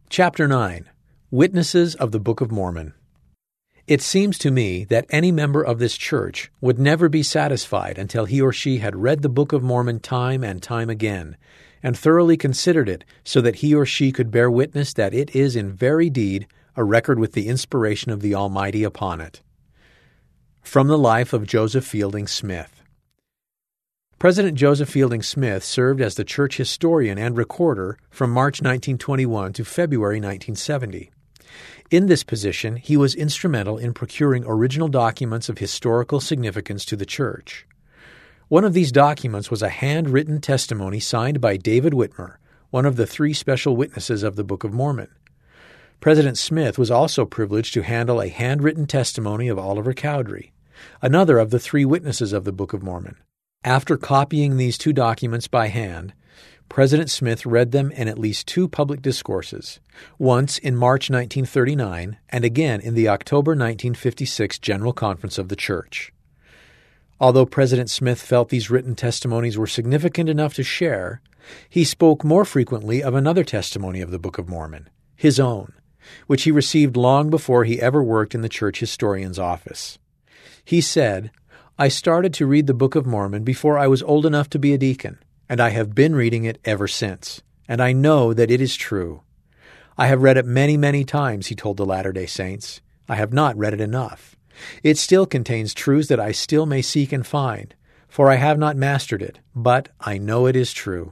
Chapter 9. Witnesses of the Book of Mormon. It seems to me that any member of this church would never be satisfied until he or she had read the Book of Mormon time and time again, and thoroughly considered it so that he or she could bear witness that it is in very deed a record with the inspiration of the Almighty upon it. From the life of Joseph Fielding Smith. President Joseph Fielding Smith served as the church historian and recorder from March 1921 to February 1970. In this position, he was instrumental in procuring original documents of historical significance to the church. One of these documents was a handwritten testimony signed by David Whitmer, one of the 3 special witnesses of the Book of Mormon. President Smith was also privileged to handle a handwritten testimony of Oliver Cowdery, another of the 3 witnesses of the Book of Mormon. After copying these 2 documents by hand, President Smith read them in at least 2 public discourses, once in March 1939 and again in the October 1956 General Conference of the Church. Although President Smith felt these written testimonies were significant enough to share, he spoke more frequently of another testimony of the Book of Mormon, his own, which he received long before he ever worked in the church historian's office. He said, "I started to read the Book of Mormon before I was old enough to be a deacon, and I have been reading it ever since, and I know that it is true. I have read it many, many times," he told the Latter-day Saints. "I have not read it enough. It still contains truths that I still may seek and find, for I have not mastered it, but I know it is true."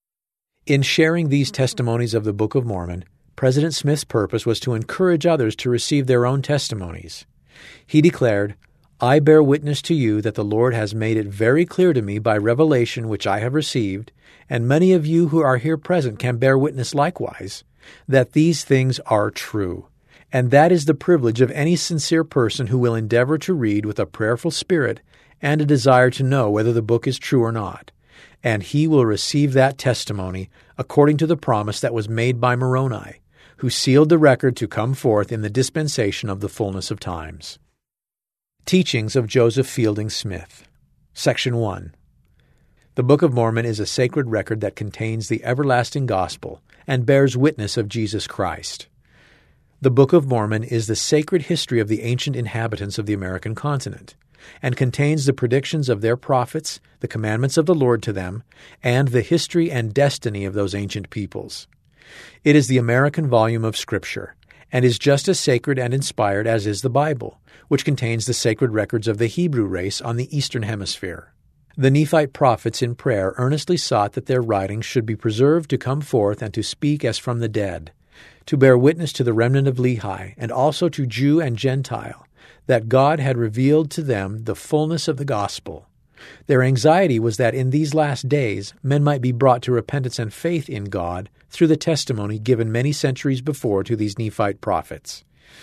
In sharing these testimonies of the Book of Mormon, President Smith's purpose was to encourage others to receive their own testimonies. He declared, "I bear witness to you that the Lord has made it very clear to me by revelation which I have received, and many of you who are here present can bear witness likewise, that these things are true. And that is the privilege of any sincere person who will endeavor to read with a prayerful spirit and a desire to know whether the book is true or not. And he will receive that testimony according to the promise that was made by Moroni, who sealed the record to come forth in the dispensation of the fullness of times." Teachings of Joseph Fielding Smith. Section 1. The Book of Mormon is a sacred record that contains the everlasting gospel and bears witness of Jesus Christ. The Book of Mormon is the sacred history of the ancient inhabitants of the American continent, and contains the predictions of their prophets, the commandments of the Lord to them, and the history and destiny of those ancient peoples. It is the American volume of Scripture, and is just as sacred and inspired as is the Bible, which contains the sacred records of the Hebrew race on the Eastern Hemisphere. The Nephite prophets in prayer earnestly sought that their writings should be preserved to come forth and to speak as from the dead, to bear witness to the remnant of Lehi, and also to Jew and Gentile, that God had revealed to them the fullness of the gospel. Their anxiety was that in these last days men might be brought to repentance and faith in God through the testimony given many centuries before to these Nephite prophets.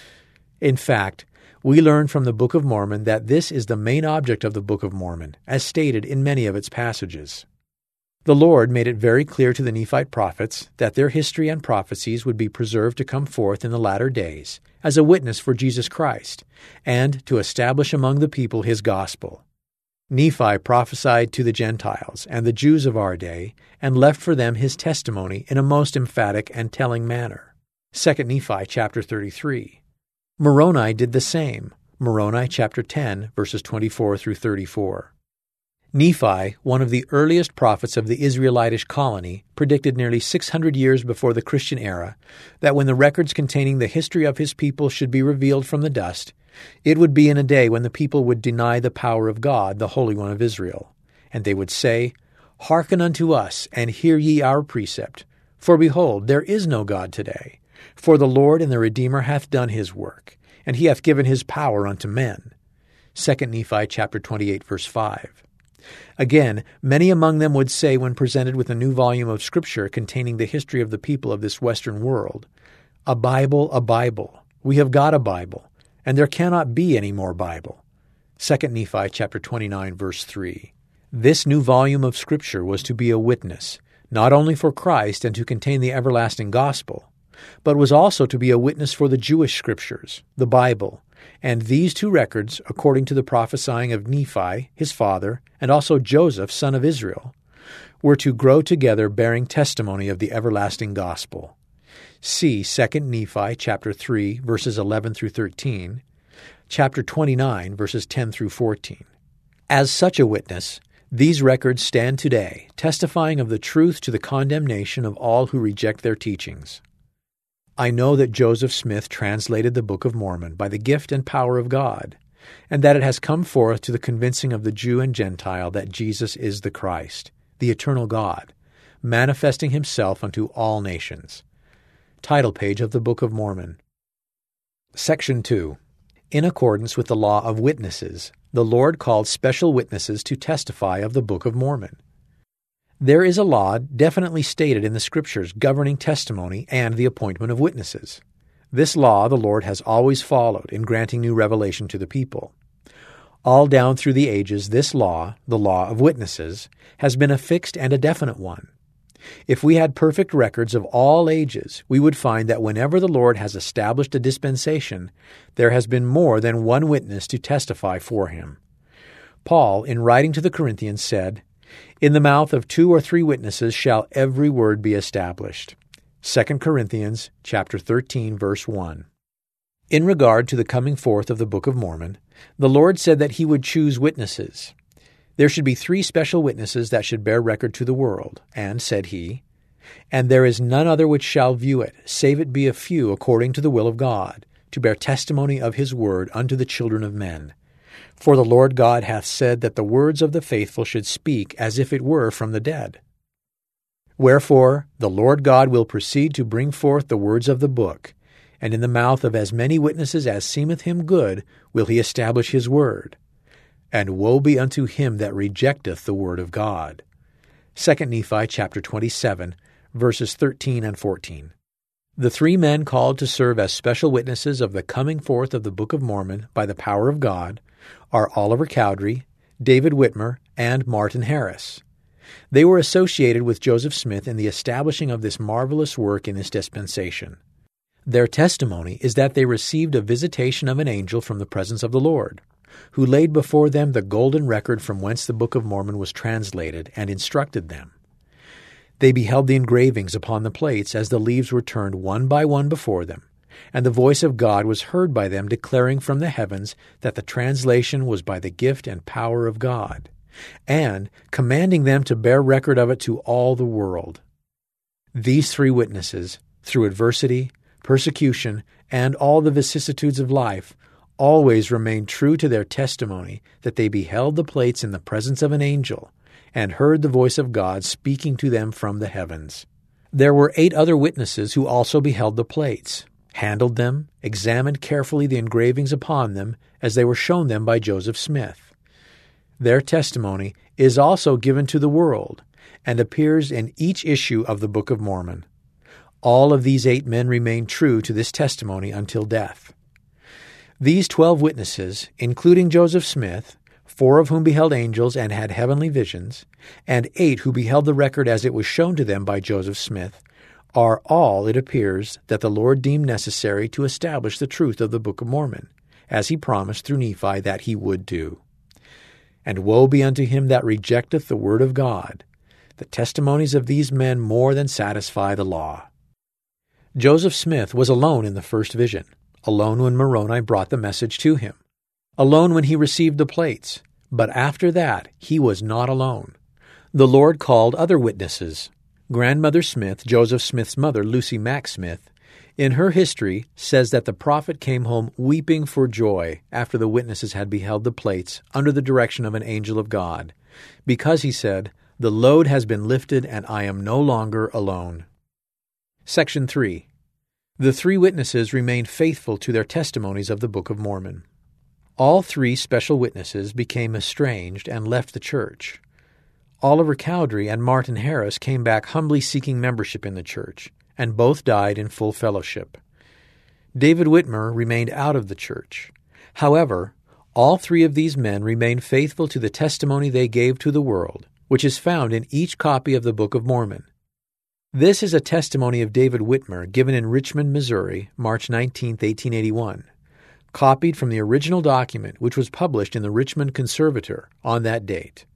In fact, we learn from the Book of Mormon that this is the main object of the Book of Mormon, as stated in many of its passages. The Lord made it very clear to the Nephite prophets that their history and prophecies would be preserved to come forth in the latter days as a witness for Jesus Christ, and to establish among the people his gospel. Nephi prophesied to the Gentiles and the Jews of our day, and left for them his testimony in a most emphatic and telling manner. 2 Nephi chapter 33. Moroni did the same. Moroni chapter 10, verses 24 through 34. Nephi, one of the earliest prophets of the Israelitish colony, predicted nearly 600 years before the Christian era that when the records containing the history of his people should be revealed from the dust, it would be in a day when the people would deny the power of God, the Holy One of Israel. And they would say, "Hearken unto us, and hear ye our precept. For behold, there is no God today. For the Lord and the Redeemer hath done his work, and he hath given his power unto men." 2 Nephi chapter 28, verse 5. Again, many among them would say when presented with a new volume of Scripture containing the history of the people of this Western world, a Bible, we have got a Bible, and there cannot be any more Bible." 2 Nephi chapter 29, verse 3. This new volume of Scripture was to be a witness, not only for Christ and to contain the everlasting gospel, but was also to be a witness for the Jewish Scriptures, the Bible, and these 2 records, according to the prophesying of Nephi, his father, and also Joseph, son of Israel, were to grow together bearing testimony of the everlasting gospel. See 2 Nephi chapter 3, verses 11 through 13, chapter 29, verses 10 through 14. As such a witness, these records stand today, testifying of the truth to the condemnation of all who reject their teachings. I know that Joseph Smith translated the Book of Mormon by the gift and power of God, and that it has come forth to the convincing of the Jew and Gentile that Jesus is the Christ, the eternal God, manifesting himself unto all nations. Title page of the Book of Mormon. Section 2. In accordance with the law of witnesses, the Lord called special witnesses to testify of the Book of Mormon. There is a law definitely stated in the Scriptures governing testimony and the appointment of witnesses. This law the Lord has always followed in granting new revelation to the people. All down through the ages, this law, the law of witnesses, has been a fixed and a definite one. If we had perfect records of all ages, we would find that whenever the Lord has established a dispensation, there has been more than one witness to testify for him. Paul, in writing to the Corinthians, said, "In the mouth of 2 or 3 witnesses shall every word be established." 2 Corinthians chapter 13, verse 1. In regard to the coming forth of the Book of Mormon, the Lord said that he would choose witnesses. There should be 3 special witnesses that should bear record to the world, and, said he, "And there is none other which shall view it, save it be a few according to the will of God, to bear testimony of his word unto the children of men. For the Lord God hath said that the words of the faithful should speak as if it were from the dead. Wherefore the Lord God will proceed to bring forth the words of the book, and in the mouth of as many witnesses as seemeth him good will he establish his word. And woe be unto him that rejecteth the word of God." 2 Nephi chapter 27, verses 13 and 14. The 3 men called to serve as special witnesses of the coming forth of the Book of Mormon by the power of God are Oliver Cowdery, David Whitmer, and Martin Harris. They were associated with Joseph Smith in the establishing of this marvelous work in this dispensation. Their testimony is that they received a visitation of an angel from the presence of the Lord, who laid before them the golden record from whence the Book of Mormon was translated, and instructed them. They beheld the engravings upon the plates as the leaves were turned one by one before them, and the voice of God was heard by them declaring from the heavens that the translation was by the gift and power of God, and commanding them to bear record of it to all the world. These 3 witnesses, through adversity, persecution, and all the vicissitudes of life, always remained true to their testimony that they beheld the plates in the presence of an angel, and heard the voice of God speaking to them from the heavens. There were 8 other witnesses who also beheld the plates, handled them, examined carefully the engravings upon them as they were shown them by Joseph Smith. Their testimony is also given to the world, and appears in each issue of the Book of Mormon. All of these 8 men remained true to this testimony until death. These 12 witnesses, including Joseph Smith, 4 of whom beheld angels and had heavenly visions, and 8 who beheld the record as it was shown to them by Joseph Smith, are all, it appears, that the Lord deemed necessary to establish the truth of the Book of Mormon, as he promised through Nephi that he would do. And woe be unto him that rejecteth the word of God. The testimonies of these men more than satisfy the law. Joseph Smith was alone in the first vision, alone when Moroni brought the message to him, alone when he received the plates, but after that he was not alone. The Lord called other witnesses. Grandmother Smith, Joseph Smith's mother, Lucy Mack Smith, in her history says that the prophet came home weeping for joy after the witnesses had beheld the plates under the direction of an angel of God, because he said, "The load has been lifted and I am no longer alone." Section 3. The 3 witnesses remained faithful to their testimonies of the Book of Mormon. All 3 special witnesses became estranged and left the church. Oliver Cowdery and Martin Harris came back humbly seeking membership in the church, and both died in full fellowship. David Whitmer remained out of the church. However, all 3 of these men remained faithful to the testimony they gave to the world, which is found in each copy of the Book of Mormon. This is a testimony of David Whitmer given in Richmond, Missouri, March 19, 1881, copied from the original document which was published in the Richmond Conservator on that date.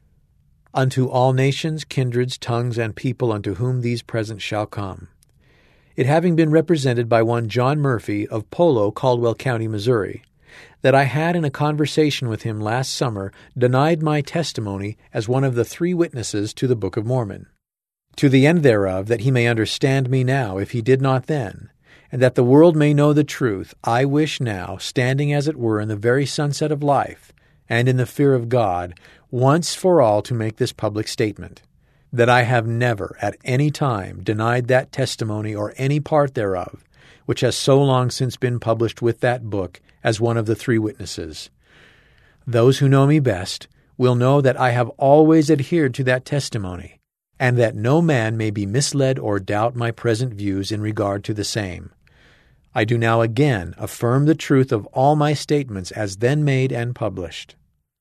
Unto all nations, kindreds, tongues, and people unto whom these presents shall come. it having been represented by one John Murphy of Polo, Caldwell County, Missouri, that I had in a conversation with him last summer denied my testimony as one of the 3 witnesses to the Book of Mormon, to the end thereof that he may understand me now if he did not then, and that the world may know the truth. I wish now, standing as it were in the very sunset of life, and in the fear of God, once for all to make this public statement, that I have never at any time denied that testimony or any part thereof, which has so long since been published with that book as one of the 3 witnesses. Those who know me best will know that I have always adhered to that testimony, and that no man may be misled or doubt my present views in regard to the same. I do now again affirm the truth of all my statements as then made and published.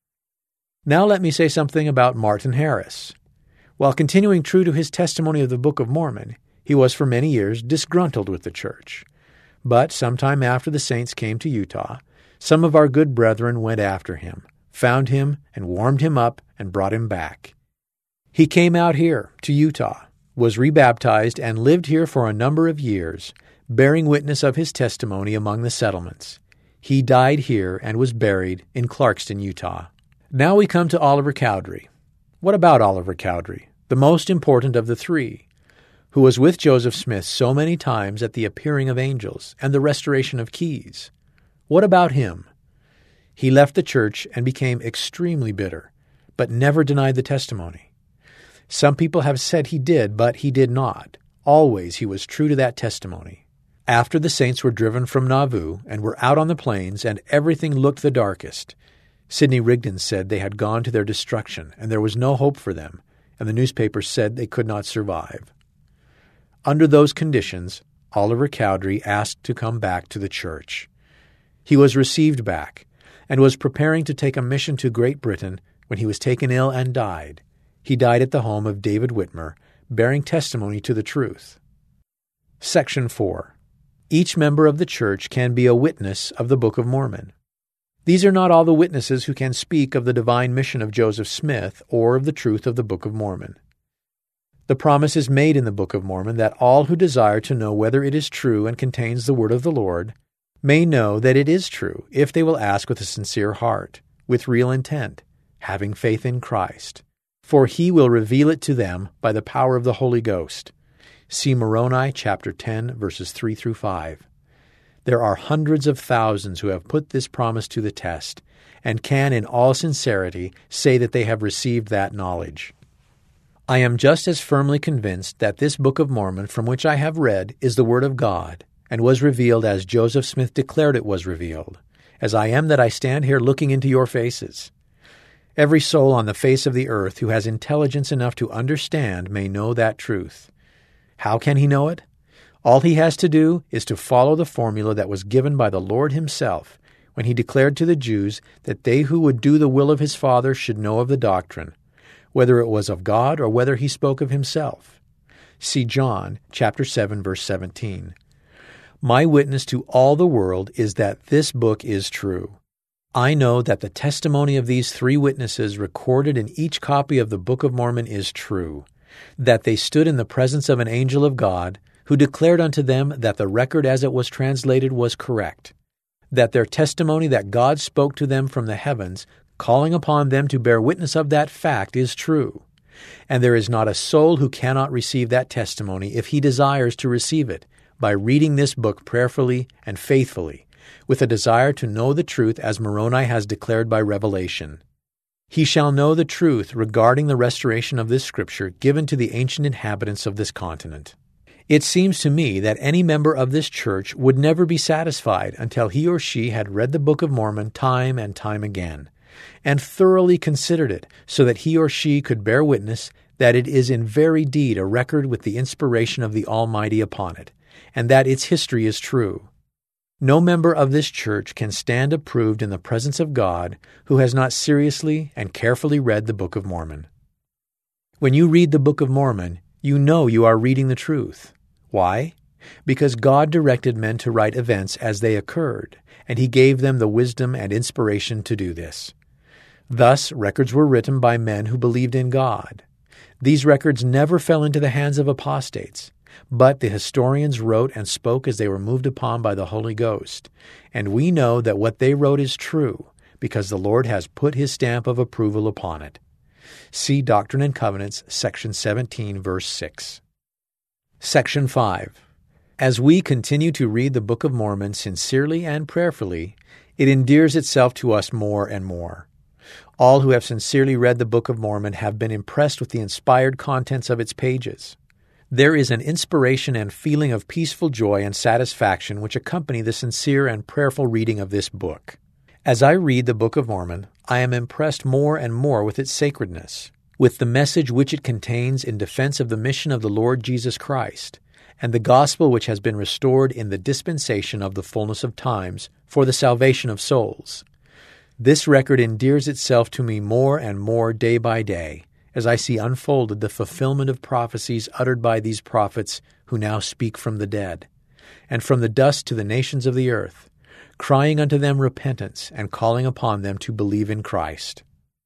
Now let me say something about Martin Harris. While continuing true to his testimony of the Book of Mormon, he was for many years disgruntled with the church. But sometime after the saints came to Utah, some of our good brethren went after him, found him, and warmed him up and brought him back. He came out here to Utah, was rebaptized, and lived here for a number of years, bearing witness of his testimony among the settlements. He died here and was buried in Clarkston, Utah. Now we come to Oliver Cowdery. What about Oliver Cowdery, the most important of the 3, who was with Joseph Smith so many times at the appearing of angels and the restoration of keys? What about him? He left the church and became extremely bitter, but never denied the testimony. Some people have said he did, but he did not. Always he was true to that testimony. After the saints were driven from Nauvoo and were out on the plains and everything looked the darkest, Sidney Rigdon said they had gone to their destruction and there was no hope for them, and the newspapers said they could not survive. Under those conditions, Oliver Cowdery asked to come back to the church. He was received back and was preparing to take a mission to Great Britain when he was taken ill and died. He died at the home of David Whitmer, bearing testimony to the truth. Section 4. Each member of the church can be a witness of the Book of Mormon. These are not all the witnesses who can speak of the divine mission of Joseph Smith or of the truth of the Book of Mormon. The promise is made in the Book of Mormon that all who desire to know whether it is true and contains the word of the Lord may know that it is true if they will ask with a sincere heart, with real intent, having faith in Christ. For he will reveal it to them by the power of the Holy Ghost. See Moroni chapter 10, verses 3 through 5. There are hundreds of thousands who have put this promise to the test and can in all sincerity say that they have received that knowledge. I am just as firmly convinced that this Book of Mormon from which I have read is the Word of God and was revealed as Joseph Smith declared it was revealed, as I am that I stand here looking into your faces. Every soul on the face of the earth who has intelligence enough to understand may know that truth. How can he know it? All he has to do is to follow the formula that was given by the Lord himself when he declared to the Jews that they who would do the will of his Father should know of the doctrine, whether it was of God or whether he spoke of himself. See John chapter 7, verse 17. My witness to all the world is that this book is true. I know that the testimony of these 3 witnesses recorded in each copy of the Book of Mormon is true, that they stood in the presence of an angel of God who declared unto them that the record as it was translated was correct, that their testimony that God spoke to them from the heavens, calling upon them to bear witness of that fact, is true, and there is not a soul who cannot receive that testimony if he desires to receive it by reading this book prayerfully and faithfully, with a desire to know the truth as Moroni has declared by revelation. He shall know the truth regarding the restoration of this Scripture given to the ancient inhabitants of this continent. It seems to me that any member of this church would never be satisfied until he or she had read the Book of Mormon time and time again, and thoroughly considered it so that he or she could bear witness that it is in very deed a record with the inspiration of the Almighty upon it, and that its history is true. No member of this church can stand approved in the presence of God who has not seriously and carefully read the Book of Mormon. When you read the Book of Mormon, you know you are reading the truth. Why? Because God directed men to write events as they occurred, and He gave them the wisdom and inspiration to do this. Thus, records were written by men who believed in God. These records never fell into the hands of apostates, But the historians wrote and spoke as they were moved upon by the Holy Ghost, and we know that what they wrote is true, because the Lord has put His stamp of approval upon it. See Doctrine and Covenants, section 17, verse 6. Section 5. As we continue to read the Book of Mormon sincerely and prayerfully, it endears itself to us more and more. All who have sincerely read the Book of Mormon have been impressed with the inspired contents of its pages. There is an inspiration and feeling of peaceful joy and satisfaction which accompany the sincere and prayerful reading of this book. As I read the Book of Mormon, I am impressed more and more with its sacredness, with the message which it contains in defense of the mission of the Lord Jesus Christ, and the gospel which has been restored in the dispensation of the fullness of times for the salvation of souls. This record endears itself to me more and more day by day, as I see unfolded the fulfillment of prophecies uttered by these prophets who now speak from the dead, and from the dust to the nations of the earth, crying unto them repentance and calling upon them to believe in Christ.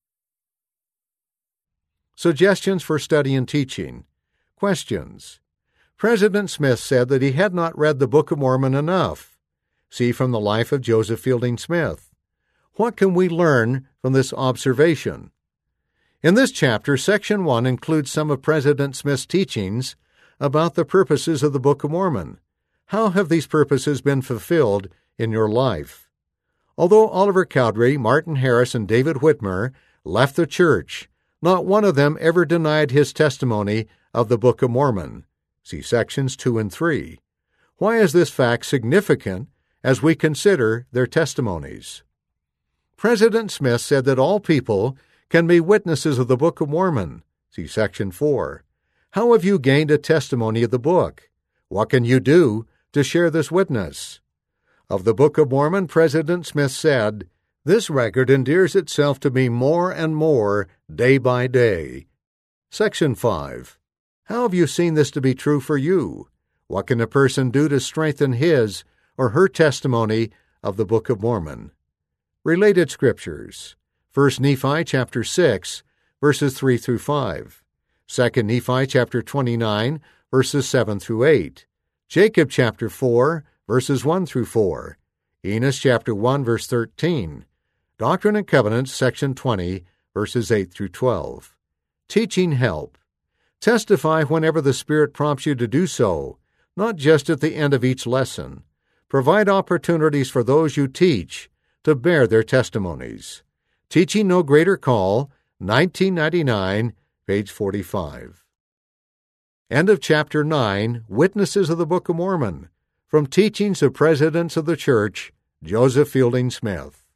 Suggestions for study and teaching. Questions. President Smith said that he had not read the Book of Mormon enough. See from the life of Joseph Fielding Smith. What can we learn from this observation? In this chapter, Section 1 includes some of President Smith's teachings about the purposes of the Book of Mormon. How have these purposes been fulfilled in your life? Although Oliver Cowdery, Martin Harris, and David Whitmer left the church, not one of them ever denied his testimony of the Book of Mormon. See sections 2 and 3. Why is this fact significant as we consider their testimonies? President Smith said that all people can be witnesses of the Book of Mormon. See section 4. How have you gained a testimony of the book? What can you do to share this witness? Of the Book of Mormon, President Smith said, "This record endears itself to me more and more day by day." Section 5. How have you seen this to be true for you? What can a person do to strengthen his or her testimony of the Book of Mormon? Related Scriptures. 1 Nephi chapter 6, verses 3 through 5. 2 Nephi chapter 29, verses 7 through 8. Jacob chapter 4, verses 1 through 4. Enos chapter 1, verse 13. Doctrine and Covenants, section 20, verses 8 through 12. Teaching help. Testify whenever the Spirit prompts you to do so, not just at the end of each lesson. Provide opportunities for those you teach to bear their testimonies. Teaching No Greater Call, 1999, page 45. End of Chapter 9, Witnesses of the Book of Mormon, from Teachings of Presidents of the Church, Joseph Fielding Smith.